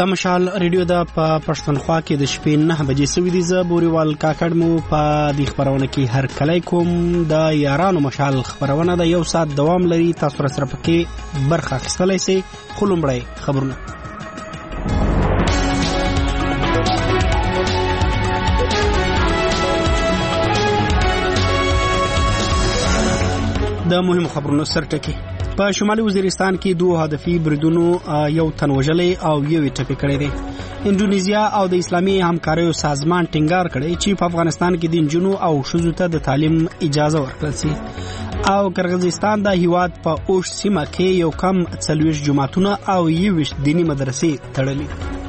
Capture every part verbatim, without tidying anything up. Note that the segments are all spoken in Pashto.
د مشال ریډیو د په پښتونخوا کې د شپې نه بجې سوي دي. زه بوريوال کاکړ مو په دې خبرونه کې هر کله کوم. د یارانو مشال خبرونه د یو ساعت دوام لري. تاسو سره پکې برخه اخیستلای شئ. خلومړی خبرونه. د مهمو خبرونو سرټکی. په شمالي وزیرستان کې دوه هدفي بریدونو یو تن وژلې او یو ټپي کړی دی. انډونیزیا او د اسلامي همکاریو سازمان ټینګار کړی چې په افغانستان کې د نجونو او ښځو ته د تعلیم اجازه ورکړل شي. او قرغیزستان د هیواد په اوش سیمه کې یو کم څلوېښت جماعتونه او یوویشت دیني مدرسې تړلي.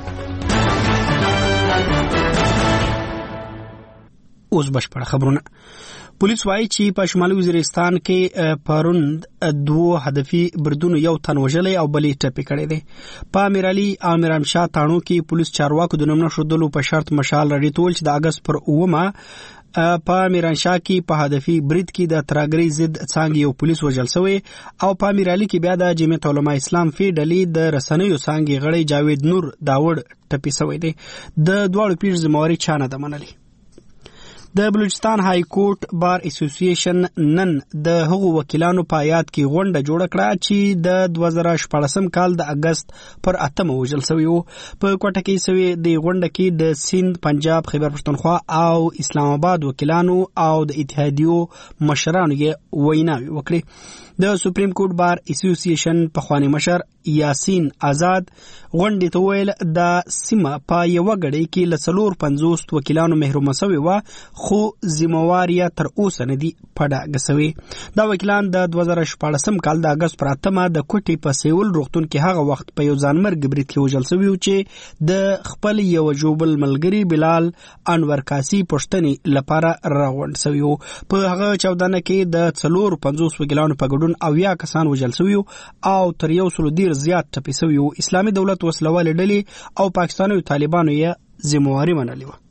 اوس بشپړ خبرونه. پولیس وايي چې په شمالي وزیرستان کې پرون دوه هدفي بریدونو یو تن وژلې او بلې ټپي کړی دی. په امیرعلي او میرامشاه تاڼو کې پولیس چارواکو د نوم نښودلو په شرط مشال راډیټول چې د اگست پر اومه په میرانشاه کې په هدفي برید کې د ترهګرۍ ضد څانګې یو پولیس وژل شوی او په امیرعلي کې بیا د جمعیت علماء اسلام فی ډلې د رسنیو څانګې غړی جاوید نور داوړ ټپي شوی دی. د دواړو پیښو ذمہواري چا نه ده منلې. د بلوچستان های کورټ بار اسوسییشن نن د هغو وکیلانو په یاد کې غونډه جوړه کړه چې د دوه زره شپاړسم کال د اگست پر اتمه وژل شوي وو. په کوټه کې شوې د غونډه کې د سند، پنجاب، خیبر پښتونخوا او اسلام آباد وکیلانو او د اتحادیو مشرانو یې ویناوې وکړې. د سپریم کورټ بار اسوسییشن پخوانی مشر یاسین آزاد غونډې ته ویل د سیمه په یو غړي کې ل څلور پنځوس وکیلانو محروم شوي و خو ذمہواري تر اوسه نه دی پډه غسوي. دا وکیلان د دوه زره شپاړسم کال د اگست پر اتمه د کوټي په سیول روغتون کې هغه وخت په یو ځانمرګ برید کې وژل شوي چې د خپل یو جوبل ملګری بلال انور کاسی پښتني لپاره راغونډ شوی وو. په هغه چودنه کې د څلور پنځوس وکیلانو په ګډون او یا کسان وژل شوي او تر یو سلو ډیر زیات ټپي شوي وو. اسلامي دولت وسلوالې ډلې او پاکستاني طالبانو یې ذمہواري منلې وه.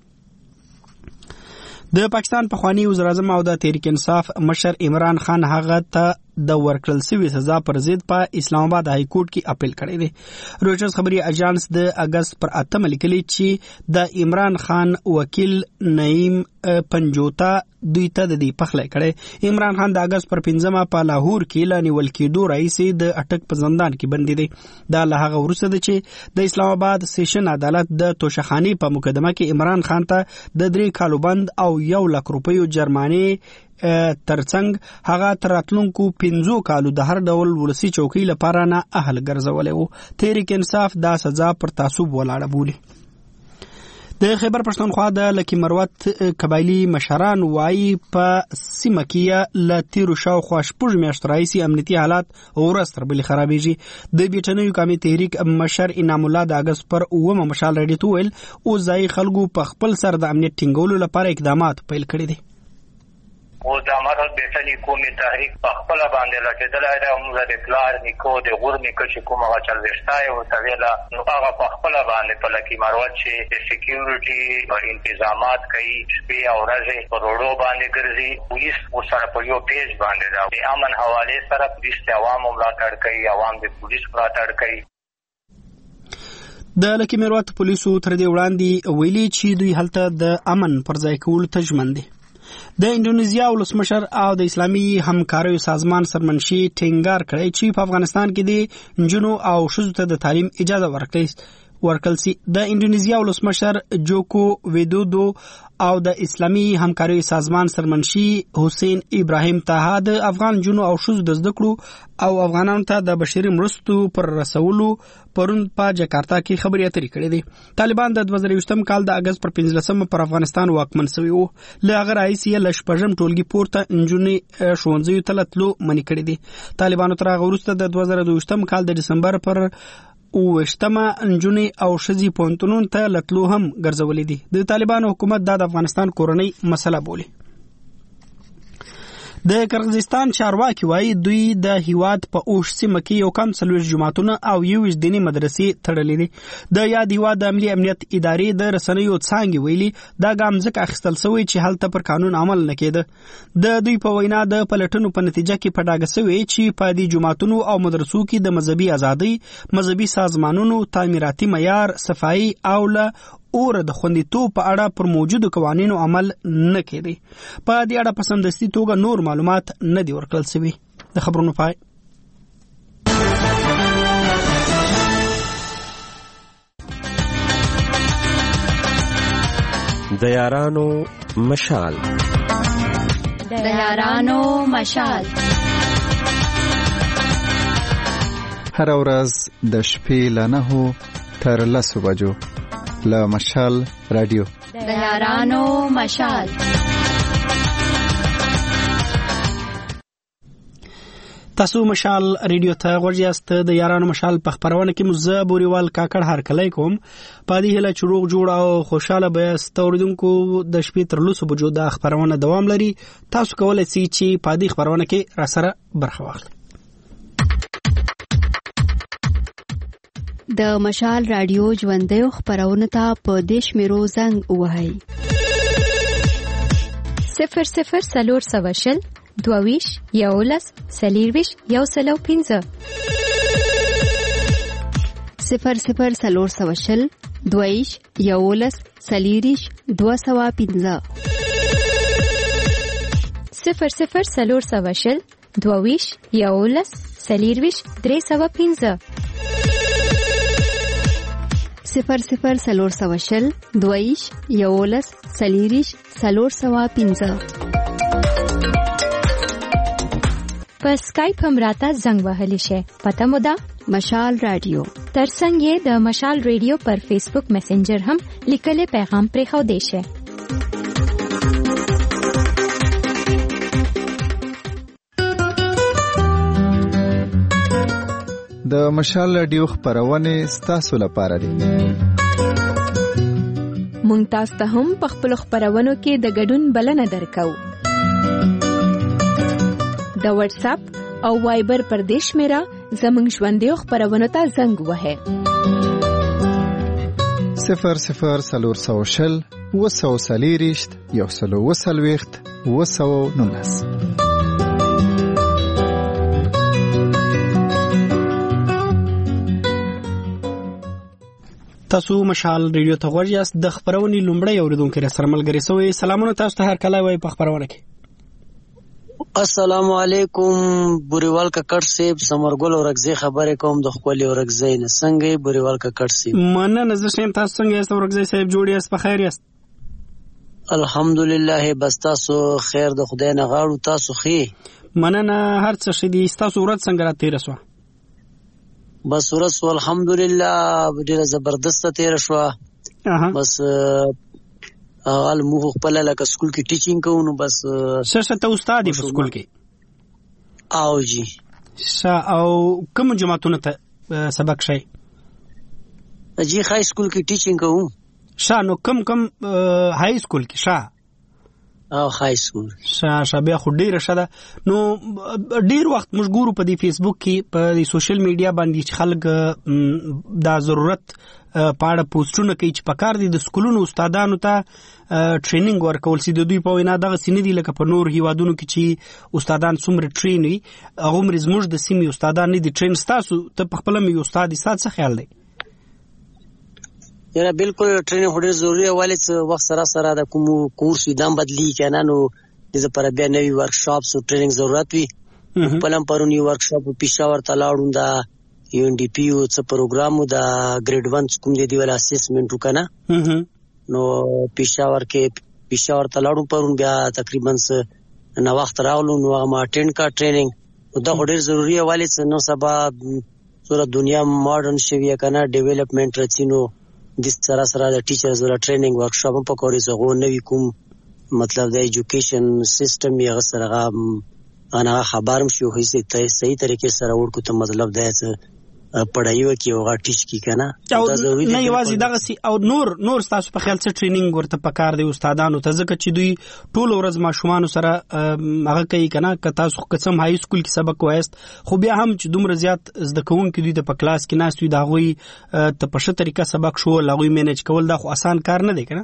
د پاکستان پخوانی وزیر اعظم او د تحریک انصاف مشر عمران خان هغه ته د ورکړل شوی سزا پر ضد په اسلام آباد های کورټ کې اپیل کړی دی. رویټرز خبري اژانس د اگست پر اتمه لیکلی چې د عمران خان وکیل نعیم پنجوتا دوی ته د دې پخلی کړی. عمران خان د اگست پر پنځمه په لاهور کې لا نیول کېدو راځي د اټک په زندان کې بندي دی. دا له هغه وروسته ده چې د اسلام آباد سیشن عدالت د توشخانی په مقدمه کې عمران خان ته د درې کالو بند او یو لک روپیو جرمانې ترڅنګ هغه تر راتلونکو پنځو کالو د هر ډول ولسی چوکۍ لپاره نه اهل ګرځولې وو. تحریک انصاف دا سزا پر تعصب ولاړه بولي. د خیبر پښتونخوا د لکی مروت قبایلی مشران وایي په سیمه کې ل تیرو شاوخوا شپږ میاشتې راهیسې امنیتي حالات ورځ تر بلې خرابېږي. د برټنیو قومي تحریک مشر انعام الله د اگست پر اومه مشال راډیو ویل او ځای خلکو په خپل سر د امنیت ټینګولو لپاره اقدامات پیل کړي دي. او د امارات بیتنی قومي تحریک په خپل باندې لګیدلای دا موږ د پلار نیکو د غور نیکو چې کومه چل وشتای او تویلا نو هغه په خپل باندې په لکی مروت چې د سکیورټي او انتظامات کوي شپې او ورځې په روډو باندې ګرځي. پولیس وسره په یو پیج باندې دا د امن حواله سره پولیس ته عوام ملاتړ کوي، عوام د پولیس ملاتړ کوي. د لکی مروت پولیسو تر دې وړاندې ویلي چې دوی هلته د امن پر ځای کولو ته ژمن دي. د انډونیزیا ولسمشر او د اسلامي همکاریو سازمان سرمنشي ټینګار کړی چې په افغانستان کې د نجونو او ښځو ته د تعلیم اجازه ورکړي ورکړل شي. د انډونیزیا ولسمشر جوکو ویدودو او د اسلامي همکاریو سازمان سرمنشي حسین ابراهیم طه د افغان نجونو او ښځو د زده کړو او افغانانو ته د بشري مرستو پر رسولو پرون په جکارتا کې خبري اترې کړې دي. طالبان د دوه زره یوولسم کال د اگست پر پنځلسمه پر افغانستان واکمن شوي وو. له هغه راهیسې له شپږم ټولګي پورته نجونې ښوونځیو ته تللو منع کړي دي. طالبانو تر هغه وروسته د دوه زره دوه کال د ډسمبر پر اوویشتمه نجونې او ښځې پوهنتونونو ته لتلو هم ګرځولې دي. د طالبانو حکومت دا د افغانستان کورنۍ مسله بولي. د قرغیزستان چارواکي وایي دوی د هیواد په اوش سیمه کې یو کم څلوېښت جوماتونه او یوویشت دیني مدرسې تړلې دي. د یاد هیواد د عملي امنیت ادارې د رسنیو څانګې ویلي دا ګام ځکه اخیستل شوی چې هلته پر قانون عمل نه کېده. د دوی په وینا د پلټنو په نتیجه کې په ډاګه شوی چې په دې جوماتونو او مدرسو کې د مذهبي ازادۍ، مذهبي سازمانونو، تعمیراتي معیار، صفایي او له اور د خوندیتوب په اړه پر موجودو قوانینو عمل نه کېدی. په دې اړه په سمدستي توګه نور معلومات نه دي ورکړل شوي. د خبرونو پای. د یارانو مشال د یارانو مشال هر ورځ د شپې له نهو تر لسو بجو له مشال رادیو. د یارانو مشال. تاسو مشال ریډیو ته غوږ یاست. د یارانو مشال په خبرونه کې مزه بوريوال کاکړ هرکلی کوم. په دې هله چروغ جوړ او خوشاله به ستوریدونکو د شپې تر لسو بجو د خبرونه دوام لري. تاسو کولای شئ چې په دې خبرونه کې را سره برخه واخلئ. د مشال رادیو ژوندۍ خبرونه ته په دیش میرو زنګ وهاي صفر صفر سلور سوشل دوویش یولس سلیرویش یو سلو پینزه صفر صفر سلور سوشل دوویش یولس سلیریش دو سوا پینزه صفر صفر سلور سوشل دوویش یولس سلیرویش درې سوا پینزه صفر صفر سلور سوشل دویش یولس سلیریش سلور سوا پینزه. په سکایپ هم راته زنګ وهلی شي. پته مو ده مشال رادیو. ترڅنګ یې د مشال رادیو پر فیسبوک میسنجر هم لیکلي پیغام پرې خو دی شي. د مشال رادیو خبرونه ستاسو لپاره دي. مونږ تاسو ته هم په خپل خبرونو کې د ګډون بلنه درکو. د واتس اپ او وایبر پر دیش میرا زمونږ ژوندۍ خبرونو ته زنګ وهه. صفر صفر سلور سوشل وسو سلیریشت یو سلو وسلويخت وسو نونس. تاسو مشال ریډیو ته غوږ یاست. د خبرونې لومړی اوریدونکو را سره ملګری شوی. سلامونه تاسو ته هر کله وای په خبرونه کې. السلام علیکم بوریوال ککړ صاحب سمرګل اورګزی خبرې کوم د خپل اورګزی نه څنګه بوریوال ککړ صاحب. مننه زه شم. تاسو څنګه یاست اورګزی صاحب؟ جوړ یاست؟ په خیر یاست؟ الحمدلله بس تاسو خیر د خدای نه غواړو. تاسو خې مننه هر څه ښه دي. تاسو ورځ څنګه را تیر شو؟ بس ورځ الحمدلله ډیره زبردست تیر شو. بس اول مو خپل لکه سکول کې ټیچینګ کوو نو بس څه ته استاد په سکول کې او جی شا او کوم جماعتونه ته سبق شي جی های سکول کې ټیچینګ کوو. شا نو کم کم های سکول کې شا او های سکول شا شابه خو ډیره شده. نو ډیر وخت موږ ګورو په دی فیسبوک کې په سوشل میډیا باندې چې خلک دا ضرورت پاړه پوسټونه کوي چې پکار دي د سکولونو استادانو ته ټریننګ ورکول سي. د دوی په وینا دغه سینې دي لکه په نور هیوادونو کې چې استادان څومره ټرین وي هغه زموږ د سیمې استادان نه دي ټرین. تاسو ته په خپل مې استاد استاد څه خیال دی؟ یاره بالکل ټریننګ هډیر ضروری ہے. والد وخت سره سره د کوم کورس دام بدلی کنه نو د پر بیا نوی ورکشاپس او ټریننګ ضرورت وي. پلم پرونی ورکشاپ پېښور ته لاړم دا یو ان ډي پی او څه پروګرام دا ګریډ ون کوم دی ولا اسسمنت وکنه نو پېښور کې پېښور ته لاړم پرون بیا تقریبا نو وخت راولو نو ما اټینډ کا ټریننګ دا هډیر ضروری ہے. والد نو سبا سره دنیا ماډرن شوی کنه ډیولپمنٹ رچینو د سره سره د ټیچرز ولا ټریننګ ورکشاپ په کوري زغو نوې کوم مطلب د ایجوکیشن سیستم یې غسرغه انا خبرم شو هیڅ ته صحیح طریقې سره ورکو ته مطلب دا چې پړایو کې او غټیش کی کنه دا ضروري نه یوازې دغه سي او نور نور تاسو په خیال څه ټریننګ ورته پکار دی استادانو ته ځکه چې دوی ټول ورځ ماشومان سره هغه کوي کنه که تاسو قسم هاي سکول کې سبق وایست خو بیا هم چې دومره زیات زده کوونکي دوی د په کلاس کې ناس وي دا غوي ته په شه طریقه سبق شو لغوي مینج کول دا خو آسان کار نه دی کنه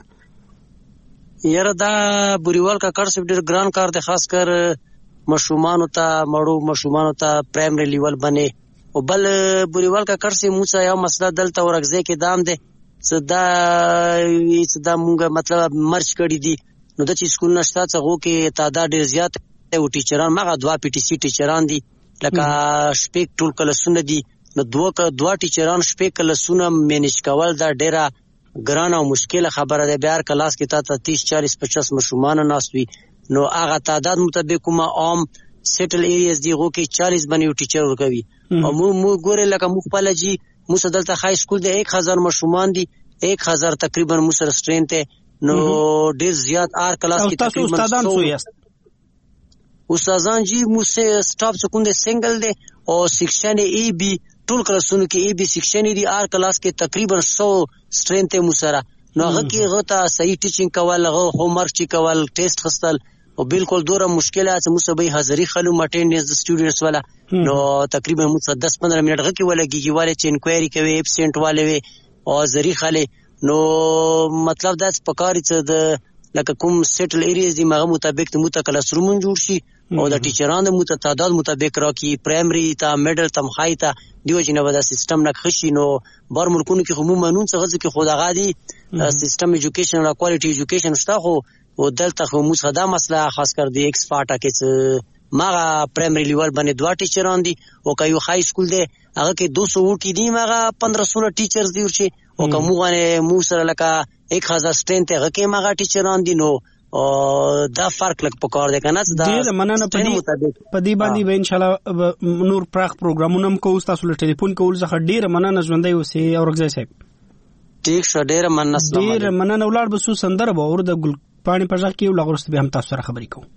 یاره دا بوریوال کا کار ډیر ګران کار دی خاص کر مشومان ته مړو مشومان ته پرایمری لیول باندې او بل بوریوال کا کرسي موسی یو مسله دلته ورغزه کې دام دي صدا صدا مونږه مطلب مرچ کړی دي نو د چې سکول نشته څنګه کې تعداد ډیر زیات او ټیچران مغه دوا پی ټی سی ټیچران دي لکه شپږ ټول کلسونه دي نو دوه دوا ټیچران شپږ کلسونه مینج کول دا ډیره ګران او مشکله خبره ده بهر کلاس کې تا تیس چالیس پچاس مشومان ناسوي نو هغه تعداد مطابق کومه عام سیټل ایریاز دی غو کې چالیس باندې ټیچر ورکوي او مو مو ګوره لکه مخ په لجی مو سدلته های سکول دی एक हज़ार مشومان دي एक हज़ार تقریبا مو سره سټرینث ته نو ډیر زیات آر کلاس کې تقریبا استادان سو یاست استادان جی مو سه سټاپ سکون دی سنگل دی او سیکشن ای بی ټول کلاسونو کې ای بی سیکشن دی آر کلاس کې تقریبا سو سټرینث مو سره نو هغه کې غوته صحیح ټیچینګ کول هغه هوم ورک چی کول ټیسټ خستل او بالکل دوره مشکله چې مو سبي حاضری خلو اټینډنس د سټوډنټس والا نو تقریبا مو دس پندرہ منټ غکی ولګي والے چې انکوایری کوي ابسنټ والے وي او زری خاله نو مطلب دا پکاري چې د لکه کوم سیټل ایریاز دی مغه مطابق ته متکلس رومون جوړ شي او د ټیچرانو د متعدد مطابق راکی پرایمری تا میډل تم خای تا دیو چې نو دا سیستم نه خشي نو بار ملکونو کې عموما نون څه چې خود غادي سیستم ایجوکیشن او کوالټي ایجوکیشن شته خو او دلته خو موږ خدا مسله خاص کر دی ایکس فاټا کې ماغه پرایمری لیول باندې دوا ټیچران دي او کایو های سکول دی هغه کې دو سو وټی دي ماغه پندرہ سو ټیچرز دی ورشي او کومه مو سره لکه एक हज़ार سټرینث هغه کې ماغه ټیچران دي نو او دا فرق لک پکار دی کنه دا ډیر مننه پدې پدې باندې به ان شاء الله نور پراخ پروګرامونه هم کوو تاسو له ټلیفون کول څخه ډیر مننه ژوندۍ اوسئ او رغځي صاحب ټیک شو ډیر مننه السلام ډیر مننه ولر بسو سندره به ور د ګل پانی پژا کې لغورست به هم تاسو سره خبرې کوو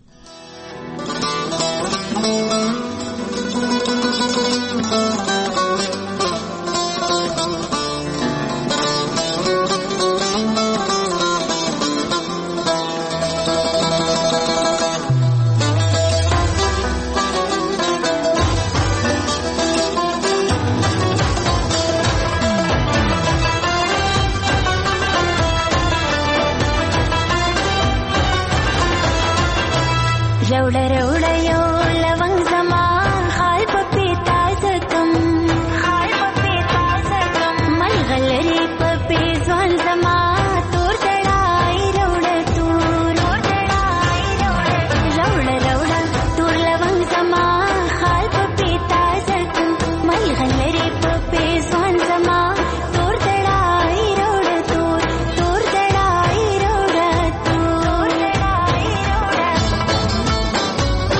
रौड़ा रौड़ा यो लवंग जमा खाल पपीता जकम खाल पपीता जकम मन गलरी पपी ज्वाल जमा तोर दड़ाई रौड़ा तू रौड़ाई रौड़ा रौड़ा रौड़ा तोर लवंग जमा खाल पपीता जकम मन गलरी पपी ज्वाल जमा तोर दड़ाई रौड़ा तू तोर दड़ाई रौड़ा तू दड़ाई रौड़ा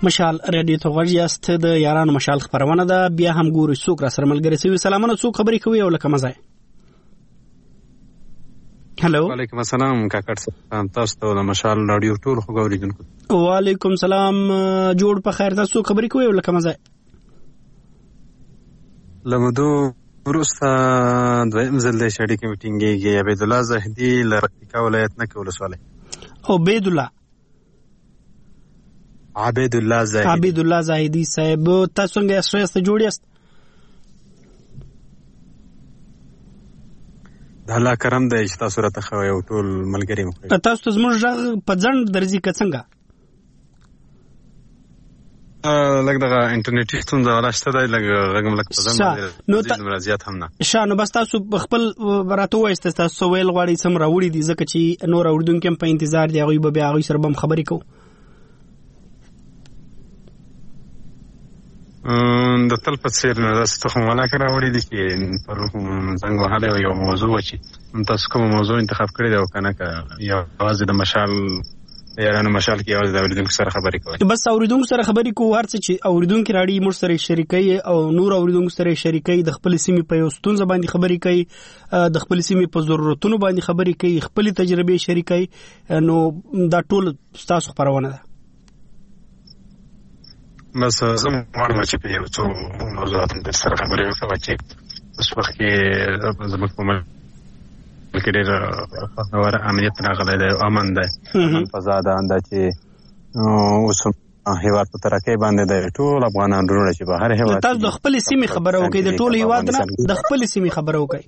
مشال رادیو ته غږ یاست د یارانو مشال خبرونه ده بیا هم ګوري څوک را سره ملګری سوي سلامونه څوک خبرې کوي او لکه مزه هلو وعلیکم السلام کاکړ صاحب تاسو ته د مشال رادیو ټول خو غوړیدونکو وعلیکم سلام جوړ په خیر تاسو خبرې کوي او لکه مزه لمدو ورسته دویم ځل د شړې کې میټینګ عبید الله زاهدی لرقیقه ولایت نه کول سواله او عبید الله عبید الله زاهدی عبید الله زاهدی صاحب تاسو څنګه اساسه جوړیاست د الله کرم دی چې تاسو راته خو یو ټول ملګری مخ تاسو ته زموږ ژغ په ځند درځي که څنګه لکه دغه انټرنیټي ستونزه ولاشته دی لکه رقم لکه په ځند نو مرضیات هم نه شانو بس تاسو خپل راته وایست تاسو ویل غواړئ سم راوړي دي ځکه چې نور اوردونکو هم په انتظار دی هغوی به بیا هغوی سره به هم خبرې کوو د تل په څیر نه داسې تخم ولاکه راوړي دي چې پر زنګ وهلی یو موضوع وه چې تاسو کومه موضوع انتخاب کړې ده او که نه که یوازې د مشال د یارانو مشال کې یوازې د اورېدونکو سره خبرې کوئ بس اورېدونکو سره خبرې کوو هر څه چې اورېدونکي راړي موږ سره شریکوي او نور اورېدونکو سره شریکوي د خپلې سیمې په یو ستونزه باندې خبرې کوي د خپلې سیمې په ضرورتونو باندې خبرې کوي خپلې تجربې شریکوي نو دا ټول ستاسو خپرونه ده بس زه غواړم چې په یو څو موضوعاتو در سره خبرې وکړم چې اوس وخت کې زموږ په ملک کې ډېر خوندور امنیت راغلی دی امن دی امن فضا ده دا چې اوس هېواد په ترقۍ باندې دی ټول افغانان وروڼه چې په هر هېواد تاسو د خپلې سیمې خبره وکړئ د ټول هېواد نه د خپلې سیمې خبره وکړئ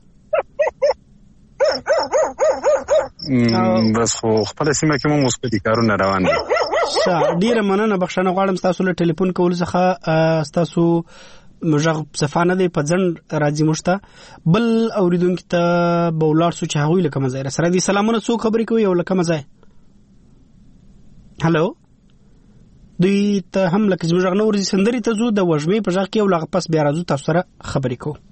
بس خو خپله سیمه کې مو مثبتي کارونه روان دي ډیره مننه بخښنه غواړم ستاسو له ټلیفون کولو څخه ستاسو غږ صفانه دی په ځنډ راځي موږ ته بل اورېدونکي ته به ولاړ سو چې هغوی له کومه ځای سره دي سلامونه څوک خبرې کوي او له کومه ځای هلو دوی ته هم لکه زموږ غږ نه ورځي سندرې ته ځو د وږمې په غږ کې او له هغه پس بیا راځو تاسو سره خبرې کوو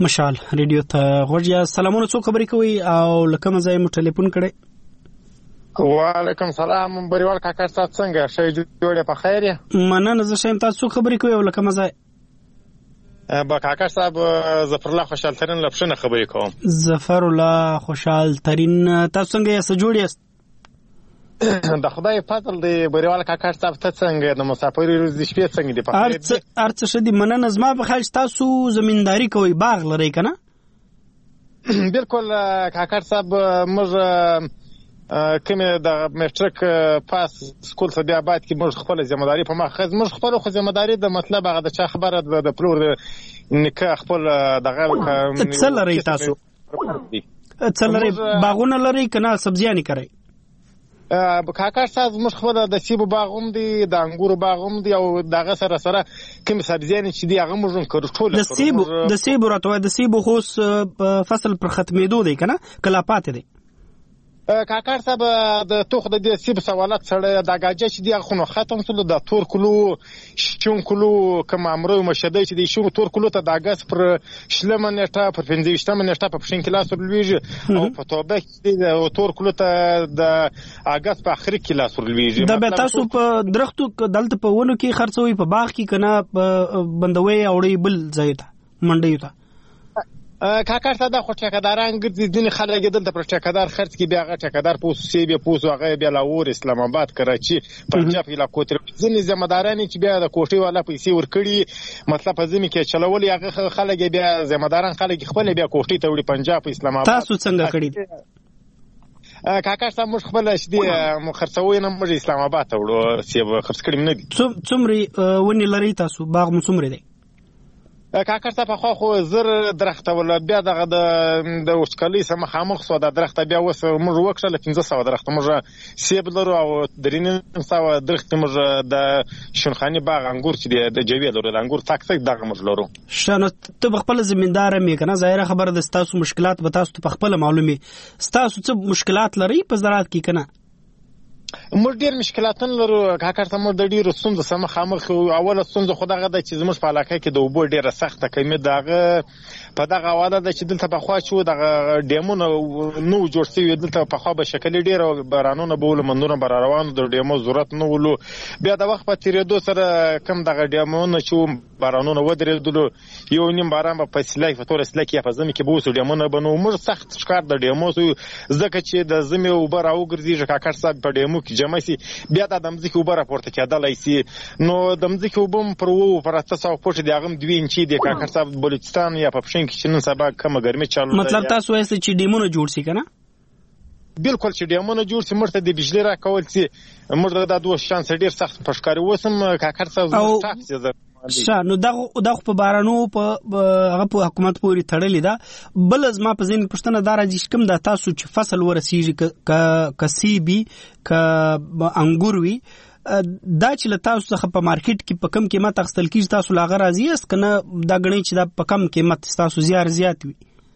مشال ریډیو ته غوړیا. سلامونه، څو خبرې کوي او لکه مزه مو ټلیفون کړي؟ وعلیکم سلام بریوال کاکا، تاسو څنګه شې؟ جوړه په خیر یې؟ مننه، زه شم. تاسو خبرې کوي او لکه مزه؟ با کاکا صاحب ظفر الله خوشحال ترين لپشنه خبرې کوم. ظفر الله خوشحال ترين، تاسو څنګه یې؟ جوړ یاست؟ د خدای فضل دی بریوال کاکا صاحب، ته څنګه د مسافرۍ ورځ شپې څنګه دی؟ په خیر دی؟ ارڅ شدي مننه. زما په خیال تاسو زمینداری کوي، باغ لري کنه؟ بالکل کاکا صاحب، موږ کومه د میټریک پاس سکول ته بیا بعد کې موږ خپل ځمداري په ماخذ موږ خپل خو ځمداري د مطلب هغه د چا خبره د پلور نکاح خپل دغه څه لري تاسو؟ څه لري؟ باغونه لري کنه سبزیانې کوي؟ کاکا صاحب موږ خپل د سیبو باغوم دی، د انګورو باغوم دی، او دغه سره سره کوم سبزیانې چې دی هغه موږ کړو ټول. د سیبو د سیبو راته د سیبو خو فصل پر ختمېدو دی کنه، کلا پاتې دی؟ کاکا صاحب د توخ د دې سیب سوالات سره د گاجه چې دی خو نو ختم شول. د تور کلو شون کلو کوم امرو مشدې چې دی شو تور کلو ته د اگست پر شلمه نیټه پر پنځه نیټه په پښین کلاس ورلويږي، او په توبه کې د تور کلو ته د اگست په اخر کلاس ورلويږي. دا به تاسو په درختو دلته په ونو کې خرڅوي، په باغ کې کنه بندوي اوړي بل ځای ته منډي ته؟ کاکا صاحب دا خو ټیکاداران ګرځي، ځینې خلک دلته پر ټیکادار خرڅ کې بیا هغه ټیکادار پوس سی بیا پوس هغه بیا لاهور، اسلام آباد، کراچي، پنجاب علاقو ته ځینې ذمہداران چې بیا د کوټي والا پیسې ورکړي، مطلب په ځمې کې چلولي هغه خلک بیا ذمہداران خلک خپل بیا کوټي ته وړي، پنجاب، اسلام آباد. تاسو څنګه کړی؟ کاکا صاحب موږ خپل شدي خرڅوي نه، موږ اسلام آباد ته وړو، سی خرڅ کړی نه دي. څومره ونی لري تاسو؟ باغ مو څومره دی؟ کاکا صاحب خو خو زر درخته ولا بیا دغه د د وشکلې سم خامخ سو د درخته بیا وس موږ وکړل پنځه سوه درخته موږ سیب لرو، او درینه سوه درخته موږ د شونخاني باغ انګور چې د جوی لرو، د انګور تک تک دغه موږ لرو. شنو ته خپل زمیندار مې کنه، ظاهره خبره د تاسو مشکلات به تاسو په خپل معلومي، تاسو څه مشکلات لري په زراعت کې کنه؟ موږ ډیر مشکلاتونه لرو کاکا ته، موږ د ډیرو ستونزو سره مخامخ یو. اوله ستونزه خو دغه ده چې زموږ په علاقه کې د اوبو ډیره سخته کمی دغه په دغه حواله ده چې دلته پخوا چې دغه ډیمونه نو جوړ شوي، دلته پخوا به شکل ډیره بارانونه به ول منونه بر روانو، د ډیمو ضرورت نه ولو. بیا د وخت په تیریدو سره کم دغه ډیمونه چې بارانونه ودرېدلو، یو نیم باران په فاصله په تور اصله کې په زمي کې بوسو ډیمونه بنو. موږ سخت ښکار د ډیمو زکه چې د زمي اوبه راوګرځي کاکا صاحب په ډیمو کې جمع سي، بیا د مځکې اوبه راپورته کېدلای سي، نو د مځکې اوبه پر وو پر اته سوه فوټ دی، هغه دوه انچي دی کاکا صاحب. بلوچستان یا په پښین کې چې نن سبا کومه ګرمي چالو، مطلب تاسو وایي چې ډیمونه جوړ شي کنه؟ بالکل چې ډیمونه جوړ شي، موږ ته د بجلی را کول سي، موږ د دوه شانس ډیر سخت پښکاري وسم کاکا صاحب. شا نو دغه دغه په بارانو په هغه په حکومت پورې تړلې ده. بل از ما په ځین پښتنه دار چې کوم د تاسو چې فصل ورسیږي ک کسيبي ک انګور وي، دا چې له تاسو څخه په مارکیټ کې په کم قیمت اخیستل کیږي، تاسو لاغه راضی است کنه دا غنی چې دا په کم قیمت تاسو زیات زیات وي؟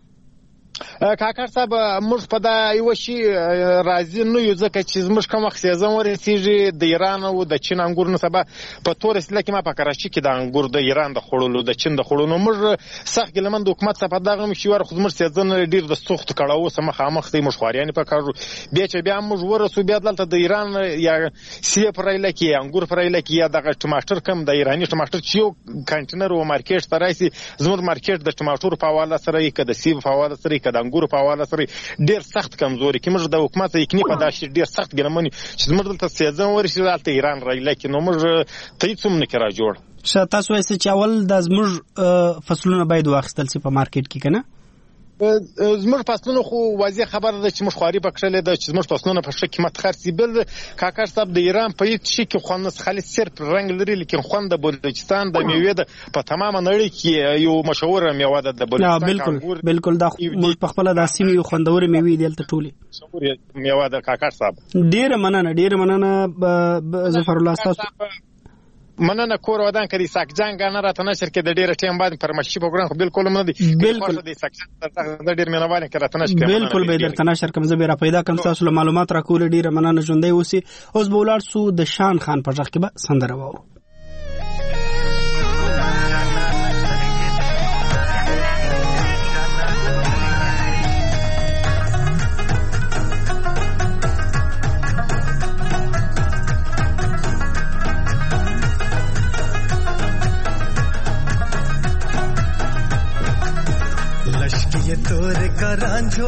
کاکا صاحب موږ په دا یو شی راضی نه یو، ځکه چې موږ کوم وخت سیزن ورسیږي د ایران او د چین انګور نه سبا په تور اصله کې ما په کراچي کې د انګور د ایران د خړولو د چین د خړولو موږ سخت ګلمن د حکومت څخه دغه مشي ور خو موږ سیزن ډیر د سوخت کړهو سم خامخ دی مشخوریان په کارو، بیا چې بیا موږ ورسو بیا دلته د ایران یا سی پرایله کې انګور پرایله کې یا دغه ټماټر کم د ایرانی ټماټر چې یو کانټینر او مارکیټ ته راځي، زموږ مارکیټ د ټماټر په حواله سره کې د سیب په حواله سره د انګور په حواله سره ډیر سخت کمزوري کې موږ د حکومت یکني په داشي ډیر سخت ګرمنی چې موږ دلته سیزن ورشي دلته ایران راځي، لکه نو موږ ته هیڅ هم نه کرا جوړ. شاته تاسو وایي چې اول د زموږ فصلونه باید واخیستل شي په مارکیټ کې کنه؟ زموږ فصلونه خو واضح خبره ده چې موږ خواري پکړلې ده چې زموږ فصلونه په ښه قیمت خرڅي. بل کاکا صاحب د ایران په هیڅ شي کې خوند خالص صرف رنگ لري، لیکن خوند د بلوچستان د میوې ده په تمامه نړۍ کې یو مشهور میوه ده د بلوچستان. بالکل بالکل دا موږ په خپل د سیمې یو خوندور میوې دي تل ټولي مشهور میوه ده کاکا صاحب. ډیر مننه ډیر مننه ظفر الله تاسو مننه کور ودان کړي ساک جنگ نه راته نشر کې د ډیره ټیم باندې پرمشي پروګرام خو بالکل نه دي، بالکل د ساک د ډیر مینوالي کې راته نشر بالکل به درته نشر کوم زه به را پیدا کوم تاسو معلومات را کول ډیره مننه ژوندۍ اوسې. اوس به ولار سو د شان خان په ځخ کې به سندره وو.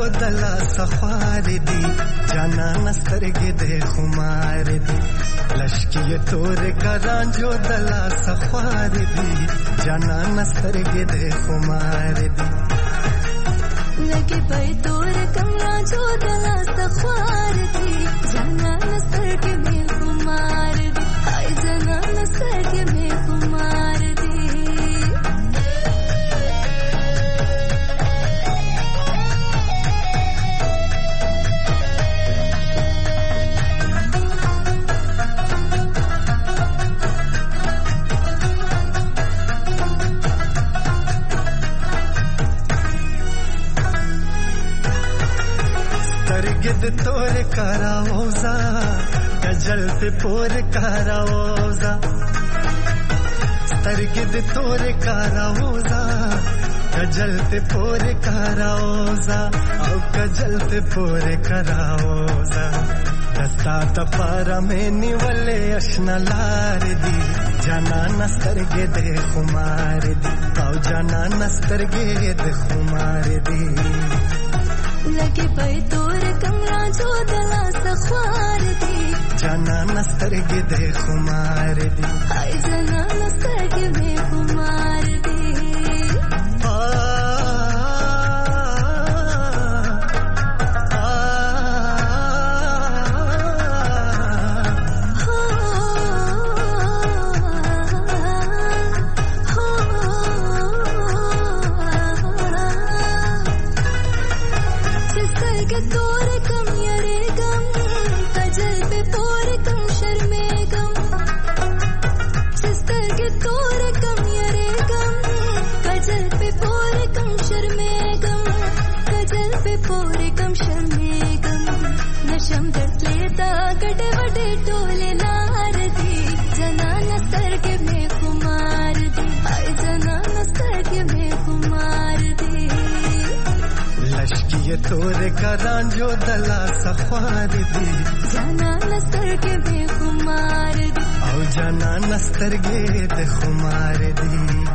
دلا سخوار دی جانان سترګې د خمار دی لشکی تور کران جو دلا سخوار دی جانان سترګې د خمار دی لګي په تور کمرا جو دلا سخوار دی جانان سترګې د خمار دی هاي جانان سترګې د خمار دی سترګې د تور کاراوزا کجل په پور کاراوزا سترګې د تور کاراوزا کجل په پور کاراوزا او کجل په پور کاراوزا دستا تپارا مې نیولې آشنا لار دی جانان سترګې د خمار دی او جانان سترګې د خمار دی لګي په تور کمرا جو دلا سخوار دی جانان سترګې د خمار دی هاي جانان سترګې د خمار دی गडे वडे टोले लार दी जनान स्तरगे में कुमार दी हाय जनान स्तरगे में कुमार दी लश्की तोर करां जो दला सख्वार दी जनान स्तरगे में कुमार दी औ जनान स्तरगे दे खुमार दी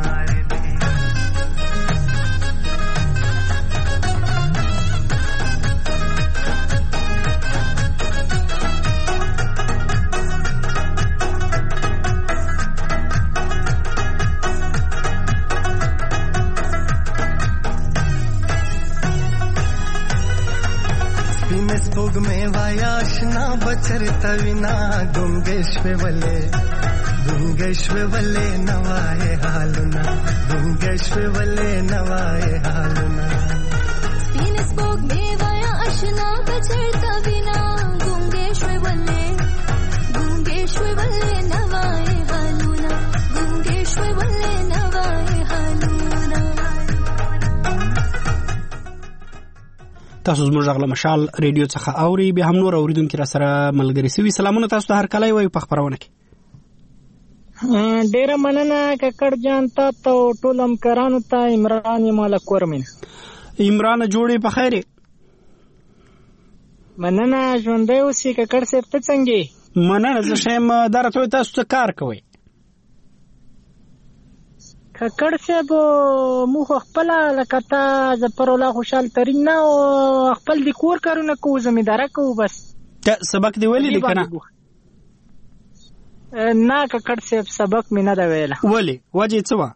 स्पोग में वायाशना बचरता विना गुंगेश्वे वले गुंगेश्वे वले नवाए हालुना गुंगेश्वे वले नवाए हालुना स्पिन स्पोग में वायाशना बचरता विना गुंगेश्वे वले गुंगेश्वे वले नवाए हालुना गुंगेश्वे वले नवाए हालुना تاسو زموږ غږ مشال ریډیو څخه اوري به هم نور اوریدونکو را سره ملګری سوي سلامونه تاسو ته هر کله وي په خبرونه کې ډیر مننه ککړ جان ته ټول همکارانو ته عمران مالک ورمن عمران جوړې په خیره مننه ژوندې اوسې ککړ صاحب ته څنګه مننه زه شم درته تاسو ته کار کوي ککړ صاحب مو خپل لکتا زپر الله خوشحال ترین نه او خپل د کور کارونه کو زمیندار کو بس سبق دی ویلې کنه نه ککړ صاحب سبق مې نه دا ویلا ولی وجه څه وا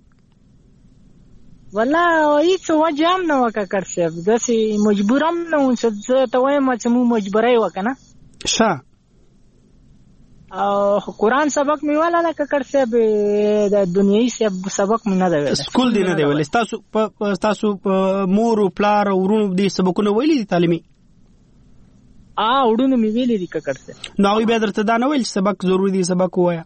والله هیڅ وجه هم نه وکړ صاحب داسې مجبورم نه څه ته وایم چې مو مجبورای وکنه ښه او قرآن سبق می والا نه ککړ صاحب د دنیوي سبق مې نه دی ویل سکول دی نه دی ویل تاسو تاسو مور او پلار او ورونو دې سبقونه ویلي دي تعلیمي ا وډونو می ویلي دي ککړ صاحب نو به درته دا نه ویل سبق ضروري دی سبق وایا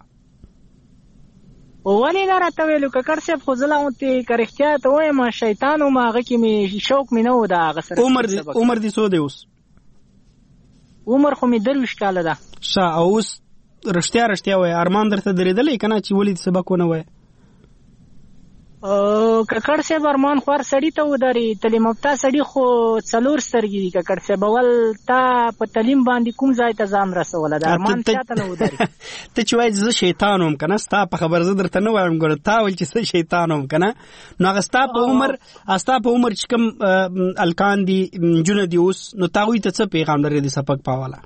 ولې نه راته ویلو ککړ صاحب خو زلا اونته کرختیا ته وایم شیطان او ماغه کې می شوق می نه و دا غسر عمر دې عمر دې سو دی اوس عمر خو می درویش کاله ده ښه اوس رښتیا رښتیا وای ارمان درته درېدلې کنه چې ولې سبق ونه وای ککړ صاحب ارمان خوار سړی ته ودرې تعلیم یافته سړي خو څلور سترګې دي ککړ صاحب اول تا په تعلیم باندې کوم ځای ته ځان رسوله د ارمان چاته نه ودرې ته چې وایې زه شیطان وم که نه ستا په خبر زه درته نه وایم ګوره تا ویل چې زه شیطان وم که نه نو هغه ستا په عمر ستا په عمر چې کوم الکان دي نجونه دي اوس نو تا هغوی ته څه پیغام لرې د سبق په حواله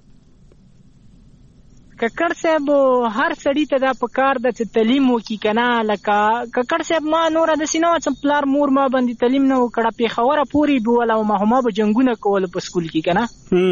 ککړ صاحب هر سړی ته دا پکار ده چې تعلیم وکړي که نه لکه ککړ صاحب ما نوره داسې نه وه چې پلار مور ما باندې تعلیم نه وکړه پېښوره پورې بیوله او ما ما به جنګونه کول په سکول کې که نه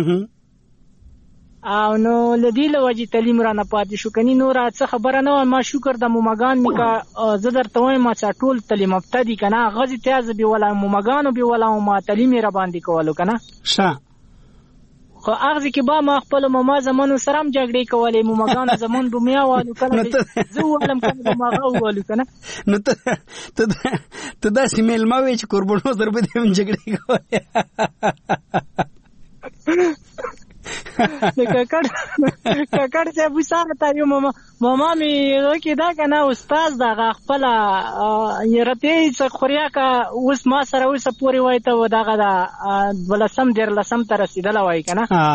او نو له دې له وجې تعلیم رانه پاتې شو کني نوره څه خبره نه وه ما شکر د مومګان مې که زه درته وایم چې ټول تعلیم یافته دي که نه غزې ته زه بیوله مومګانو بیوله او ما تعلیم یې راباندې کولو که نه ښه خو هغه کې با ما خپل ماما زمونو سره هم جګړې کولې مومګانو زمون به میا والو کله زه والم کله ما غوالو کنه نو ته ته ته داسې میلمه وې چې قربانو سره به هم جګړې کولې ککړ ککړ چې بوساره تا یو ماما ماما می کې دا کنه استاد دا خپل یرته څ خوریا کا اوس ما سره اوس پوری وای ته داغه دا ولسم ډیر لسم تر رسیدل وای کنه ها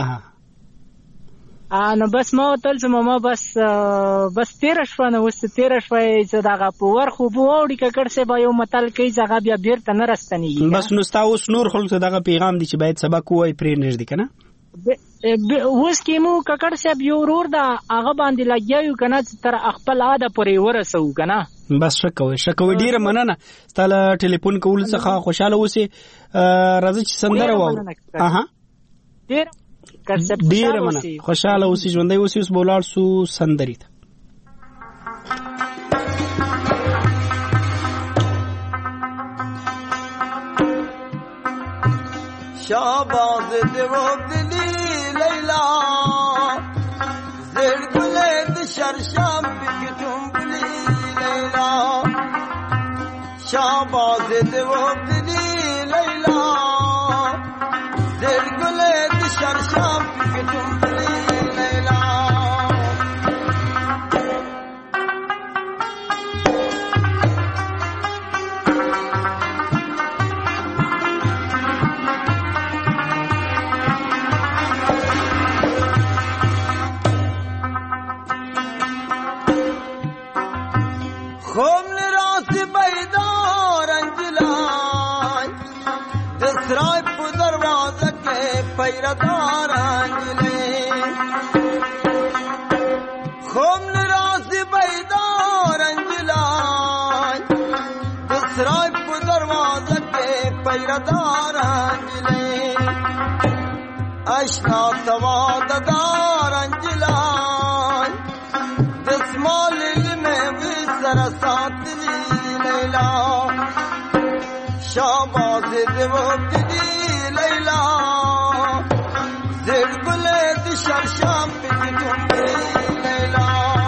نو بس ما تل چې ماما بس بس تیر شو نو اوس تیر شو چې داغه په ور خو بوړي ککړ څه به یو متل کوي ځګه بیا بیرته نه رستنی بس نو تاسو اوس نور خلک دغه پیغام دي چې باید سبق وای پرې نږدې کنه اوس کې مو ککړ صاحب یو ورور دا هغه باندې لګیاو کنه تر خپل عاده پورې ورسو کنه بس شکوي شکوي ډیره مننه ستاله ټلیفون کول څخه خوشاله اوسې راځي چې سندره واو اها ډیر ډیره مننه خوشاله اوسې ژوندۍ اوسې اوس بولاړ سو سندري شاباز دیو دلی لیلا زیر گلید شرشم بکتم بلی لیلا شاباز دیو دلی لیلا زیر گلید شرشم بکتم بلی لیلا خوم نراس بیدار انجلان دسرائی پو دروازہ کے پیردار انجلے خوم نراس بیدار انجلان دسرائی پو دروازہ کے پیردار انجلے اشنا تواددار انجلان دسمال ساتلی لیلا شاباز دیوکتی لیلا زیر گلید شرشم بکتم لیلا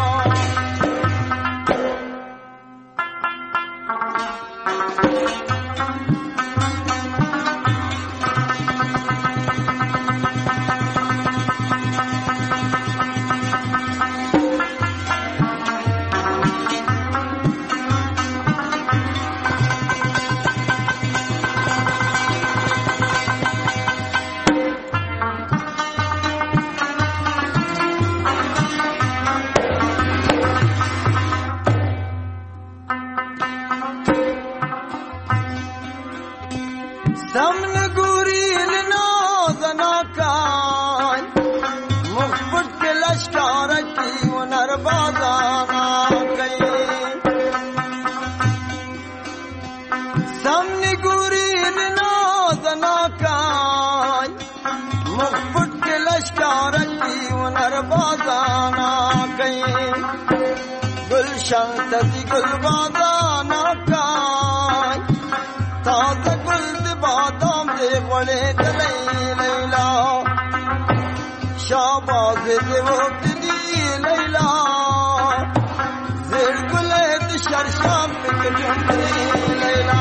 شانتی گل بادانا کان تازه گل دی بادام دی غلی دلی لیلا شاباز دی وقتی لیلا زیر گلی دی شرشام بکجم دی لیلا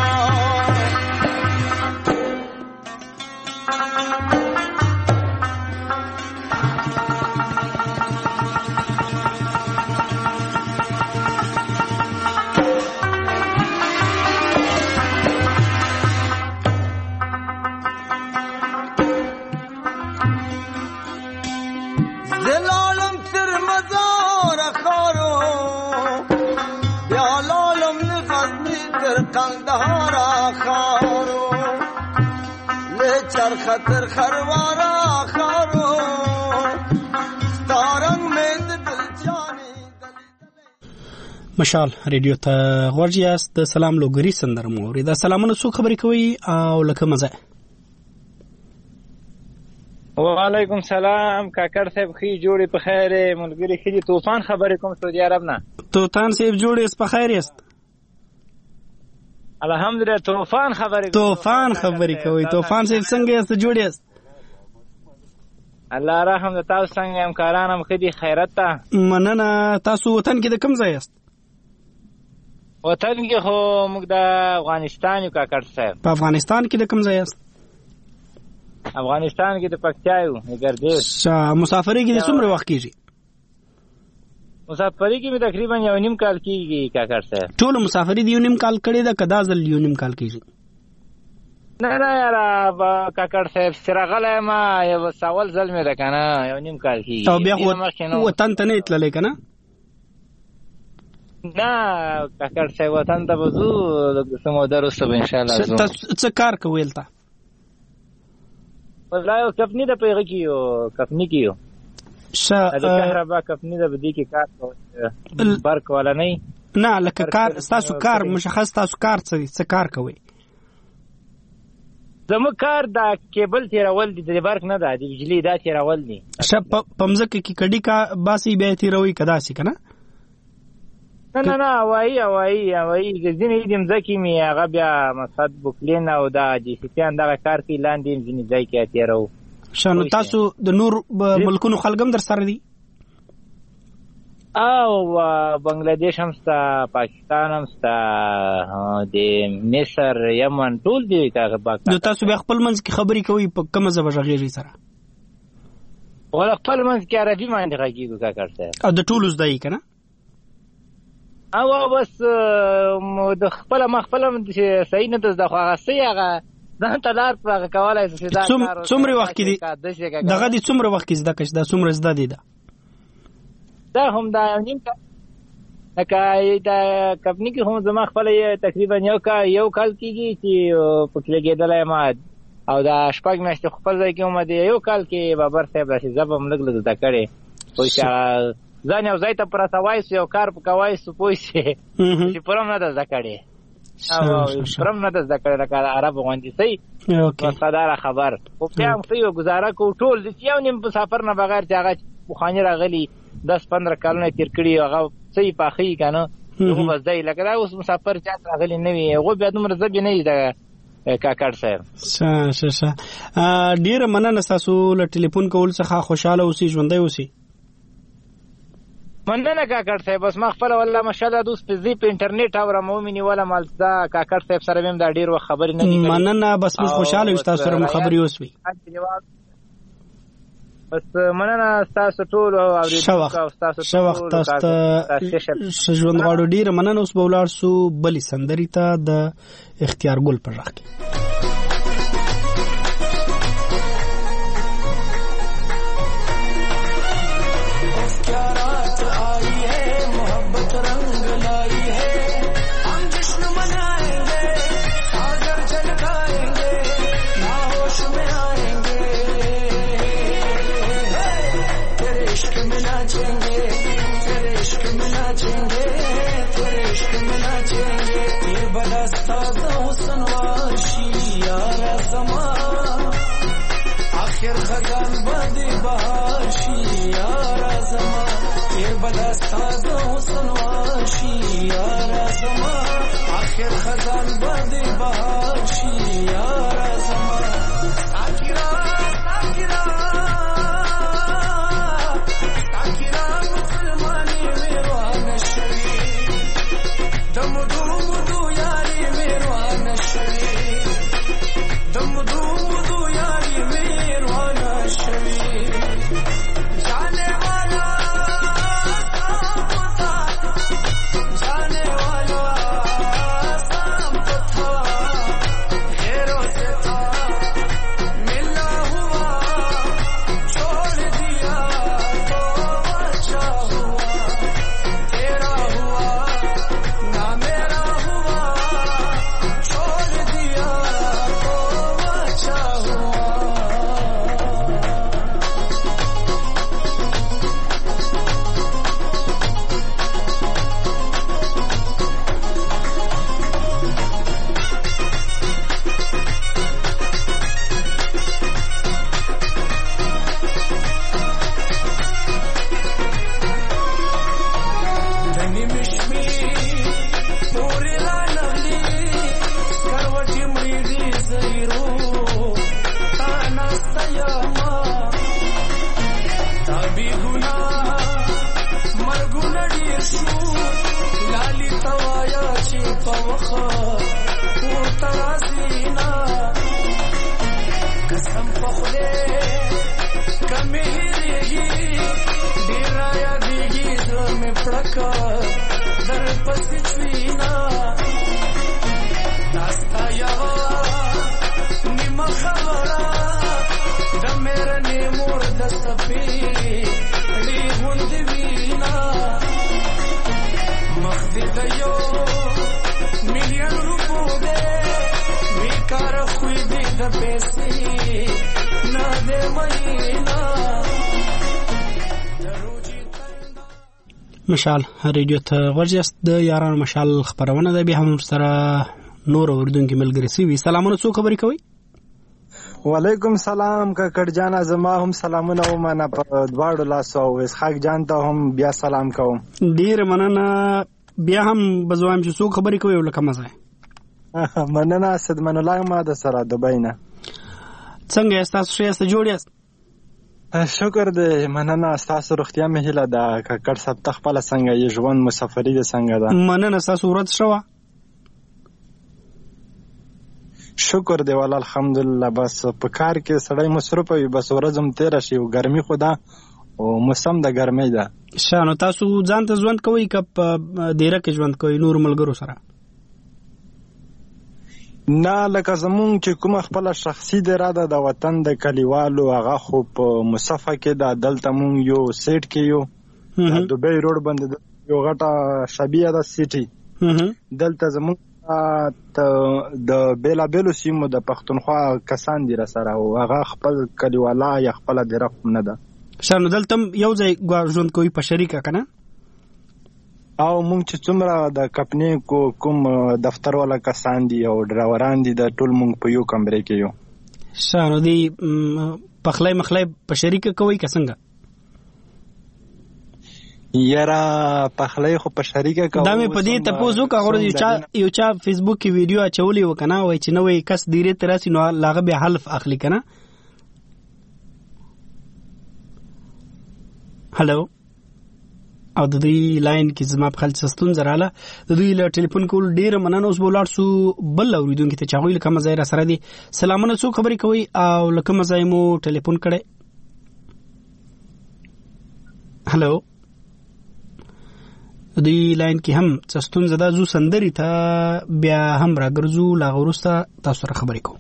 زلالم تر مزار خارو یا لالم لغزنی تر قندهار خارو له چرخ تر خروارا خارو ستارنګ مې د دل جانې مشال ریډیو ته غوړ یاست. د سلام لوګری سندره مو اوري. دا سلامونه څو خبرې کوي او لکه مزه. وعلیکم سلام کاکړ صاحب خې جوړې په خیر ملګری خې طوفان خبرې کوم سعودي عرب نه. طوفان صاحب جوړې په خیر یاست؟ الحمدلله طوفان خبرې طوفان خبرې کوي. طوفان صاحب څنګه یاست؟ جوړ یاست؟ الله رحم د تاسو څنګه همکاران هم خې خیرت ته مننه. تاسو وطن کې د کوم ځای یاست؟ وطن کې خو موږ د افغانستان یو کاکړ صاحب. په افغانستان کې د کوم ځای یاست؟ افغانستان کې د پکتیا یو ګردیز. مسافرۍ کې د څومره وخت کېږي؟ مسافرۍ کې مې تقریبا یو نیم کال کېږي کاکړ صاحب. ټول مسافرۍ د یو نیم کال کړې ده که دا ځل یو نیم کال کېږي؟ نه نه یاره کاکړ صاحب سرغلی ما یو ساول ځل مې ده که نه یو نیم کال کېږي. او بیا وطن ته نه تللی که نه؟ نه کاکړ صاحب وطن ته به ځو څه موده وروسته به انشاءالله ځو. څه کار کوې هلته؟ والله یو کمپني ده په هغه کې یو کمپني کې یو د کهربا کمپني ده په دې کې کار کوي برق والا نه نه لکه کار ستاسو کار مشخص ستاسو کار څه څه کار کوي؟ زموږ کار د کیبل تیرول دي د برق نه ده د بجلي دا تیرول دي. ښه په مځکه کې کډي کا باسي بیا تیروي که داسې که نه؟ نه نه نه هوایي هوایي هوایي ځینې دې مځکې مې هغه بیا مسد بوکلین او دا جي سی سیان دغه کار کوي لاندې ځینې ځای کې تېروو. ښه نو تاسو د نور ملکونو خلک هم در سره دي؟ او بنګلادیش هم شته، پاکستان هم شته، د مصر یمن ټول دي. نو تاسو بیا خپل منځ کې خبرې کوئ په کومه ژبه غږېږئ سره؟ ولا خپل منځ کې عربي باندې غږېږو کاکړ صاحب. او د ټولو زده یې که نه؟ او بس د خپل ما خپل صحیح نه ده خو هغه صحیح هغه ځان ته لار په هغه کولی شو. څومره وخت کې دي دغه دي څومره وخت کې زده کړې دا څومره زده دي ده؟ دا هم دا یو نیم کال لکه دا کمپني کې هم زما خپله تقریبا یو کال یو کال کېږي چې پکې لګېدلی یم او دا شپږ میاشتې خپل ځای کې هم د یو کال کې بابر صاحب داسې ژبه هم لږ لږ زده کړې پوه شې ځان یو ځای ته پرتوای سو یو کار پکوای سو پوه شې چې پرم نه ده زده کړې پرم نه ده زده کړې لکه عرب غوندې صحیح وساداره خبر خو بیا هم صحیح ګزاره کوو ټول یو نیم مسافر نه بغیر چې هغه پخواني راغلي دس پندره کلونه تېر کړي هغه صحیح پاخه یي که نه هغو به زده یي لکه دا اوس مسافر چاته راغلي نه وي هغوی بیا دومره ژبې نه یي د کاکړ صاحب. ښه ښه ښه ډېره مننه ستاسو له ټلیفون کول څخه خوشحاله اوسئ ژوندی اوسئ. مننه کاکړ صاحب. بس ما خپله والله ماشاءالله دوس په زی په انټرنیټ اورم او مې نیوله مال دا کاکړ صاحب سره مې هم دا ډېر وخت خبرې نه دي کړې. مننه بس موږ خوشحاله یو ستاسو سره مو خبرې وسوې. بس مننه ستاسو ټولو اورېدونکو او ستاسو ښه وخت تاسو ته ښه ژوند غواړو. ډېره مننه. اوس به ولاړ سو بلې سندرې ته د اختیار ګل په غږ کې. आखिर खजान बदे बहाशी यारा जमा ये बदस्ता दो सनवाशी यारा जमा आखिर खजान बदे बहाशी यारा जमा साकिरा साकिरा साकिरा मुसलमानी मेरवान शरी दम दो मुदु यारी मेरवान शरी दम दो मुदु यारी मेरवान शरी जाने वाला जाने वाला शाम को था घेरों से بی ګناه مرګونه ډیر شو لالي توایا چې په وخه ورته راځي نه قسم په خدای کمې هېرېږي ډېر یادېږي زړه مې پړکه در پسې چوينا دا ستا یوه نیمه خبره د مېرنې مور د سپېړې غوندې وینا مخ دې د یو میلیون روپو دی بیکاره خوی دې د پیسې نه دې مینا مشال ریډیو ته ورجست د یارانو مشال خبرونه ده به هم سره نور اوردونکو ملګری سي سلامونه څو خبرې کوي وعلیکم سلام ککړ جان زما هم سلامونه و منه په دواړو لاسو او اسحاق جان ته هم بیا سلام کوم ډیر مننه بیا هم بزوام چې څو خبرې کوي ولکه مزه مننه صدمن الله ما د سره دبی نه څنګه تاسو ښه جوړ یاست شکر دې مننه تاسو روغتیا مې هیله ده ککړ سب تخپل څنګه یې ژوند مسافرې ده څنګه ده مننه تاسو ورځ شو شکر دی ول الحمدلله بس په کار کې سړی مصروف وي بس ورځم تیر شي او ګرمي خدا او موسم د ګرمۍ ده شانو تاسو ځان ته ژوند کوئ کپ ډیره کې ژوند کوئ نور ملګرو سره نه لکه زمون چې کوم خپل شخصي اراده د وطن د کلیوالو هغه خو په مصفه کې د دلته مون یو سیټ کې یو د دوبۍ روډ باندې یو غټه شبیه د سیټي دلته زمون د بیلا بیلو سیمو د پښتونخوا کسان دي را سره او هغه خپل کلیوالا یا خپل درخ نه ده شانو دلته یو ځای ژوند کوي په شریکه کنه او مونږ چې څومره د کپنی کو کوم دفتر والا کسان دي او ډرایوران دي د ټول مونږ په یو کمرې کې یو شانو دی پخلای مخلای په شریکه کوي څنګه یرا پخلای خو په شریکه کوي دا مې په دې ته پوزو کا غوړ یو چا یو چا فیسبوک کې ویډیو اچولې وکنه وای چې نوې کس ډیره تراسي نو لاغه به حلف اخلي کنه هالو او د دې لاین کې زما په خلک سستون زراله د دوی له ټلیفون کول ډیر مننه اوس بولار سو بل اوریدونکو ته چاغوي لکه مزه را سره دي سلامونه څو خبرې کوي او لکه مزه مو ټلیفون کړي هالو دوی لاین کې هم سستون زدا زو سندري ته بیا هم راګرځو لا غورسته تاسو سره خبرې کوم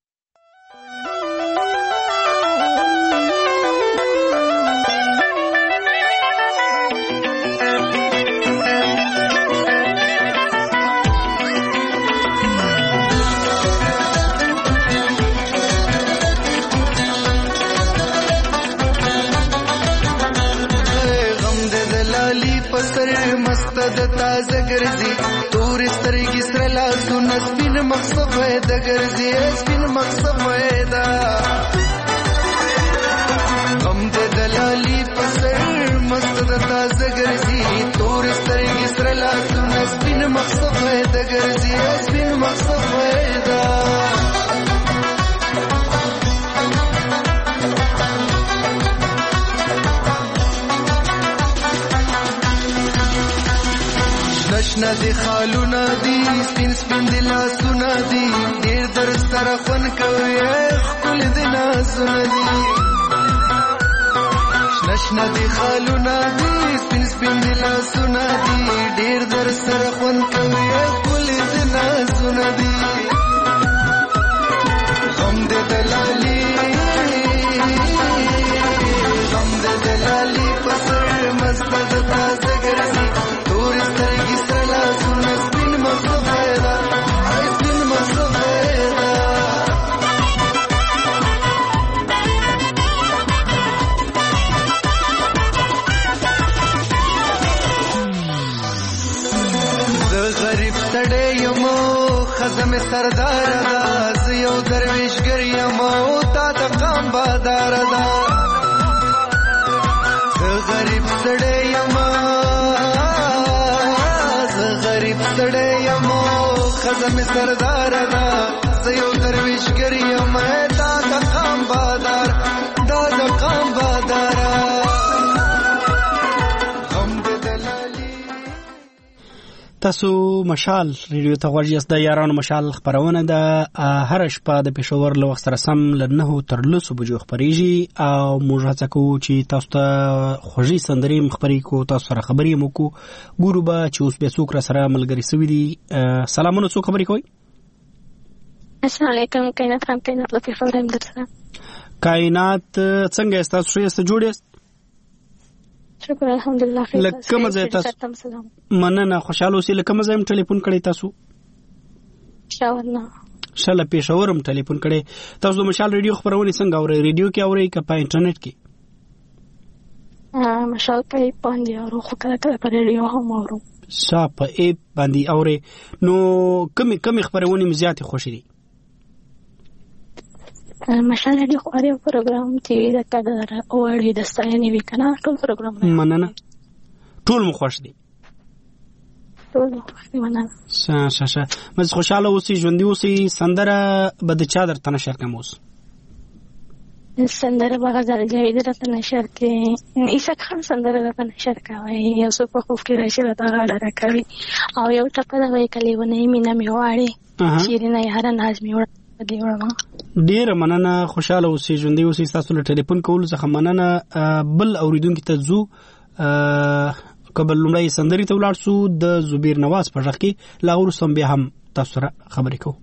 د تازه ګرځي تور سترګې سره لاسونه سپین مقصد وای د ګرځي سپین مقصد وای دا غم د دلالي پسر مست د تازه ګرځي تور سترګې سره لاسونه سپین مقصد وای د ګرځي سپین مقصد وای دا نشنا دی خالونا دی سپین سپین دی لاسونا دی دیر در سره خون کوي خپل دی ناسونا دی نشنا دی خالونا دی سپین سپین دی لاسونا دی دیر در سره خون کوي خپل دی ناسونا دی غم دی دلالی غم دی دلالی پسر مست د تازه ګرځي تور سترګې سره لاسونه سپین مقصد وای دا سپین مقصد وای دا زه غریب سړی یم ښځه مې سرداره ده زه یو درویشګر یم او تا د قام باداره ده زه غریب سړی یم سړی یم ښځه مې سرداره ده زه یو درویشګر یم دا د قام بادار دا د قام باداره تاسو مشال ریډیو ته غوږ یاست. د یارانو مشال خبرونه د هر شپه د پېښور له وخت سره سم له نهو تر لسو بجو خبرېږي او موږ هڅه کوو چې تاسو ته خوږې سندرې خبرې کوو، تاسو سره خبرې مو کوو. ګورو به چې اوس بیا څوک را سره ملګري سوي دي. سلامونه، څوک خبرې کوئ؟ السلام علیکم. کائنات خان کائنات له پېښور یم درسره. کائنات څنګه یاست؟ تاسو ښه یاست؟ جوړ یاست؟ شکر الحمدلله. لکه مزه تاسو مننه، خوشاله اوسئ. لکه مزه هم ټلیفون کړی تاسو؟ پېښور نه. شاله پېښور هم ټلیفون کړی. تاسو د مشال ریډیو خبرونه څنګه اورئ؟ ریډیو کې اورئ که په انټرنیټ کې؟ مشال په ایپ باندې اورو، خو کله کله په ریډیو هم اورو. ښه، په ایپ باندې اورئ. نو کومې کومې خبرونه مې زیاتې خوښې دي؟ مشال ریډیو خو اړیو پروګرام چې د قدر او اړیو د ستاینې وی کنه، ټول پروګرام مننه. ټول مو خوښ دي؟ ټول مو خوښ دي، مننه. ښه ښه ښه. مز خوشاله اوسئ، ژوندي اوسئ. سندره به د چا درته نشر کوم؟ اوس سندره به غزل جاوید راته نشر کړي، عیسی خان سندره راته نشر کوي، یو څوک په خوب کې راشي راته غاړه راکوي، او یو ټپه ده وایي کلیونه یې مینه مې غواړي، شیرینه یې هره ناز مې وړه. ډیره مننه، خوشاله اوسئ، ژوندي اوسئ. تاسو له ټلیفون کولو څخه مننه. بل اوریدونکو ته ځو. قبل لومړی سندرې ته ولاړ شو د زبیر نواز په غږ کې، لا وروسته بیا هم تاسو سره خبرې کوو.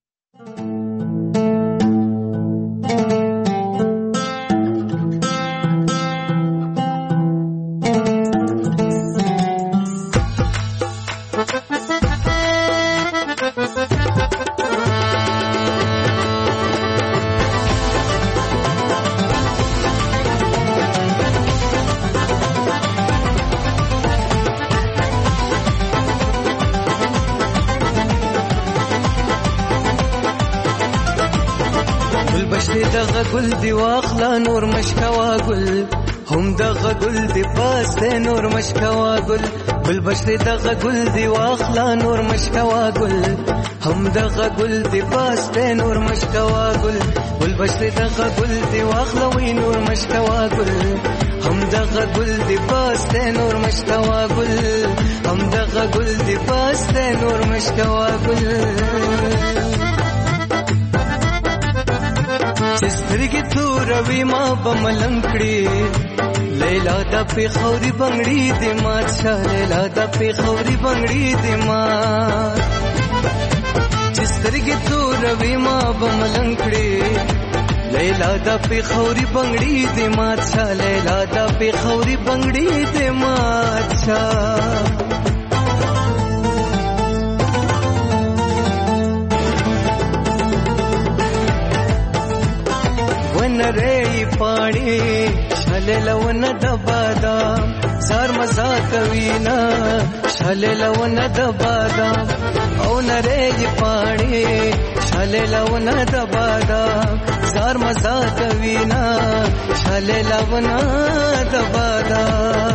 گل دی واخلا نور مشکوا گل هم دغه گل دی پاسته نور مشکوا گل بل بشری دغه گل دی واخلا نور مشکوا گل هم دغه گل دی پاسته نور مشکوا گل بل بشری دغه گل دی واخلا وی نور مشکوا گل هم دغه گل دی پاسته نور مشکوا گل هم دغه گل دی پاسته نور مشکوا گل سترګې توروي ما بملنګړي لیلا د پیښوري بنگړي دې ما څه لیلا د پیښوري بنگړي دې ما سترګې توروي ما بملنګړي لیلا د پیښوري بنگړي دې ما څه لیلا د پیښوري بنگړي دې ما څه نری پانی شاله لون دبادا سر مزا کوینا شاله لون دبادا او نری پانی شاله لون دبادا سر مزا کوینا شاله لون دبادا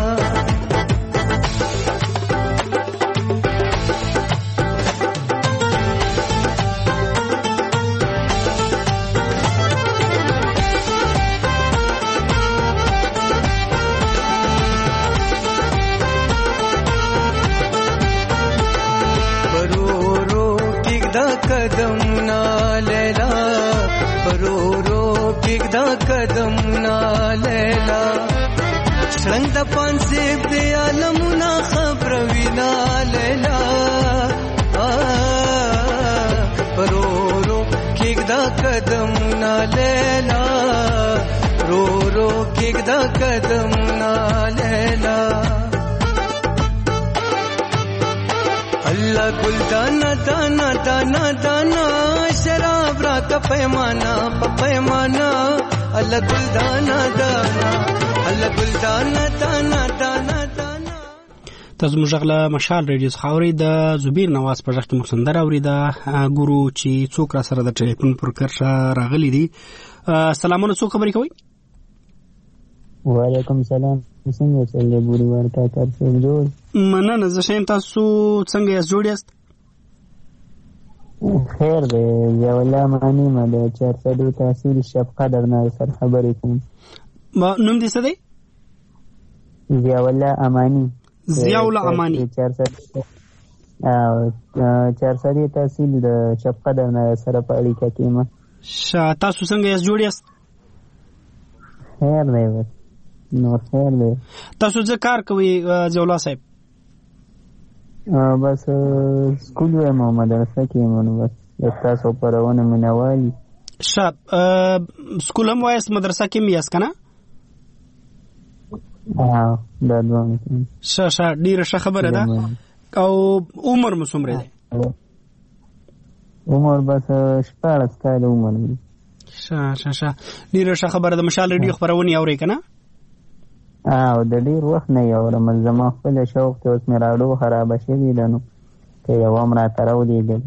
قدمنا لیلا برورو کېږدا قدمنا لیلا شرنګ د پانسیب دی عالمونه خبروینا لیلا برورو کېږدا قدمنا لیلا رورو کېږدا قدمنا لیلا اللہ گل دانا دانا دانا دانا شراب راک پیمانا پیمانا اللہ گل دانا دانا اللہ گل دانا دانا دانا دانا. تاسو موږ غلا مشال ریډیو خاوري د زبیر نواز په ځخ کې مخندر اوري دا ګورو چې څوک را سره د ټلیفون پر کرښه راغلي دي. سلامونه، څوک خبرې کوي؟ وعلیکم سلام، څنګه چلې بوري ورته تاسو جوړ؟ مننه، زه شیم. تاسو څنګه یاست؟ جوړ یاست؟ خیر دی. یا الله معنی ما د چار سدو تحصیل شفقت درنه سر خبرې کوم. نوم دې څه دی؟ ضیاء الله امانی. ضیاء الله امانی. او چارسدي تحصیل د چپ قدر نه سره په اړیکه کې ما. شا تاسو څنګه یې جوړ یاست؟ خیر دی بس نو خیر دی. تاسو څه کار کوئ ضیاءالله صاحب؟ بس سکول وایم او مدرسه کې یم نو بس د تاسو پرونه مینوالي. شا سکول هم وایست مدرسه کې هم یاست که نه؟ دا دوام. ښه ښه ډېره ښه خبره ده. او عمر مو څومره دی؟ عمر بس شپاړس کاله عمر دی. ښه ښه ښه ډېره ښه خبره ده. مشال ریډیو خپرونې اورئ که نه؟ او د ډېر وخت نه یې اورم. زما خپله شوق چې اوس مې راډیو خرابه شوې ده نو که یو هم راته راولېږل.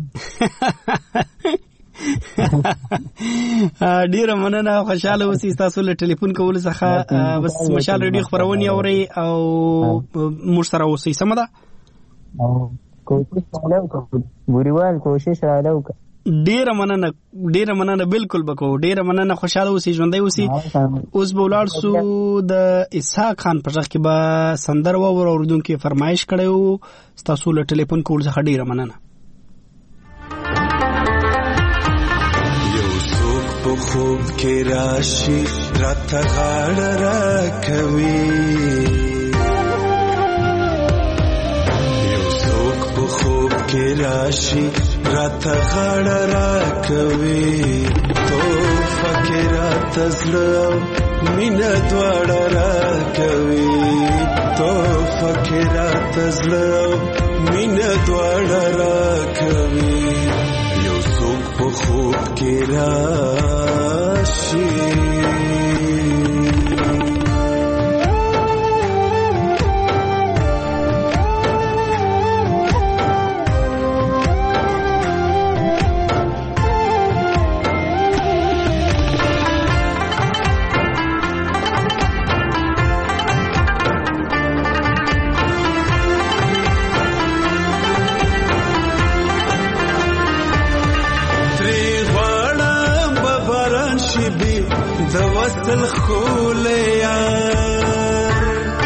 ډیره مننه. خوشاله اوسئ ستاسو له ټلیفون کولو څخه. بس مشال ریډیو خپرونې اورئ او موږ سره اوسئ. سمه ده؟ کوشش راله وکړو بوریوال کوشش راله وکړه. ډیره مننه ډیره مننه. بالکل به کوو. ډیره مننه. خوشاله اوسئ ژوندی اوسئ. اوس به ولاړ سو د اسحاق خان په غږ کې به سندره واورو. اورېدونکي فرمایش کړی و. ستاسو له ټلیفون کولو څخه ډیره مننه. په خوب کې راشي راته غاړه راکوي یو څوک په خوب کې راشي راته غاړه راکوي توفه کې راته زړه مینه دواړه راکوي توفه کې راته زړه مینه دواړه راکوي په خوب کې راشي د وصل خولیار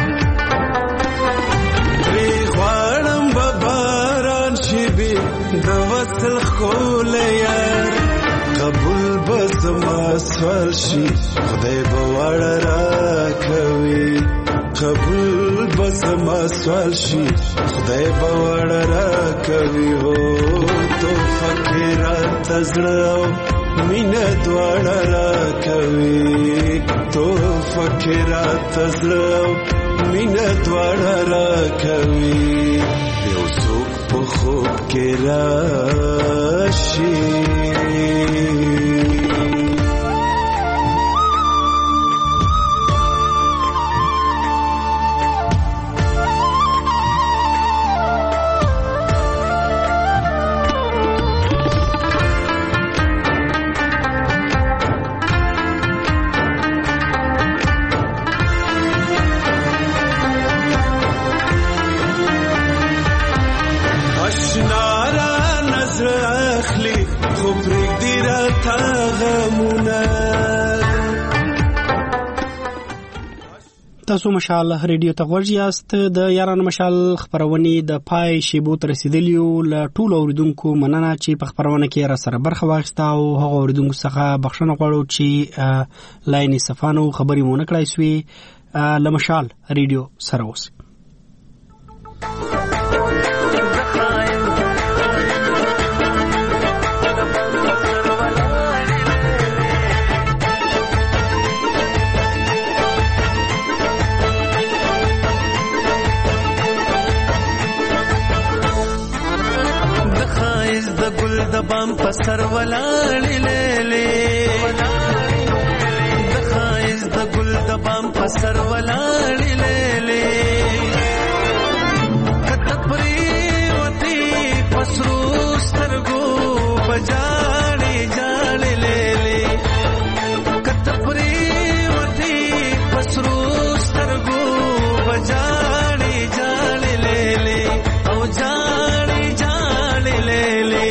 ری غواړم به باران شي بي د وصل خولیار قبول به زما سوال شي خدای به وړه راکوي قبول به زما سوال شي خدای به وړه راکوي هو تو فکرات زړه مینه دواړه راکوي تو فکرات زړه مینه دواړه راکوي یو څوک په خوب کې راشي تاسو مشال ریډیو ته غوږ یاست. د یارانو مشال خبرونې د پای شیبو ته رسیدلیو. له ټولو اوریدونکو مننه چې په خبرونه کې را سره برخه واخیسته او هغه اوریدونکو څخه بخښنه غواړو چې لاینې صفانو خبرې مو نه کړای سوې. له مشال ریډیو سره اوسئ. د بام پسر ولاړې لیلې د خایز د ګل د بام پسر ولاړې لیلې کته پرې وتی پسرو سترګو بجاړې جاړې لیلې کته پرې وتی پسرو سترګو بجاړې جاړې لیلې او جاړې جاړې لیلې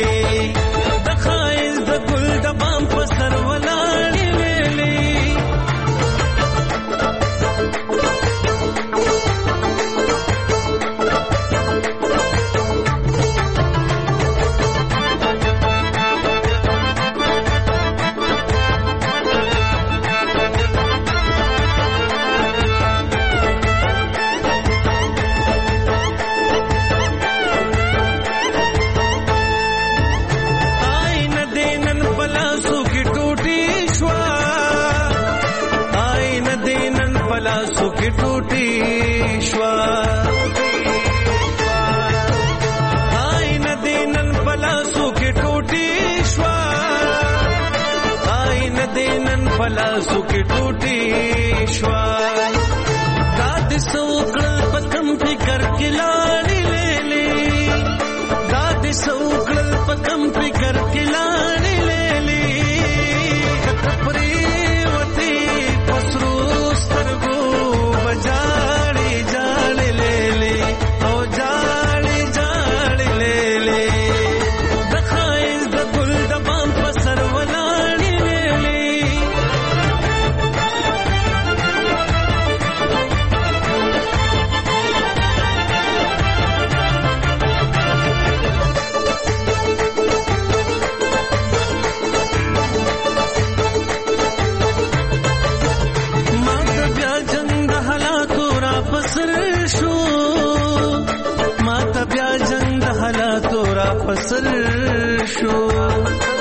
کې ټوټي شوا آی ندینن پلاسو کې ټوټي شوا آی ندینن پلاسو کې ټوټي شوا داد سوکل پکم فکر کې لاړې لېلې داد سوکل پکم فکر کې لاړې لېلې کپري وتی پسرو سترګو بجاړې جاړې لېلې او جاړې جاړې لېلې د خایز د ګل د بام په سر ولاړې لېلې پسر شو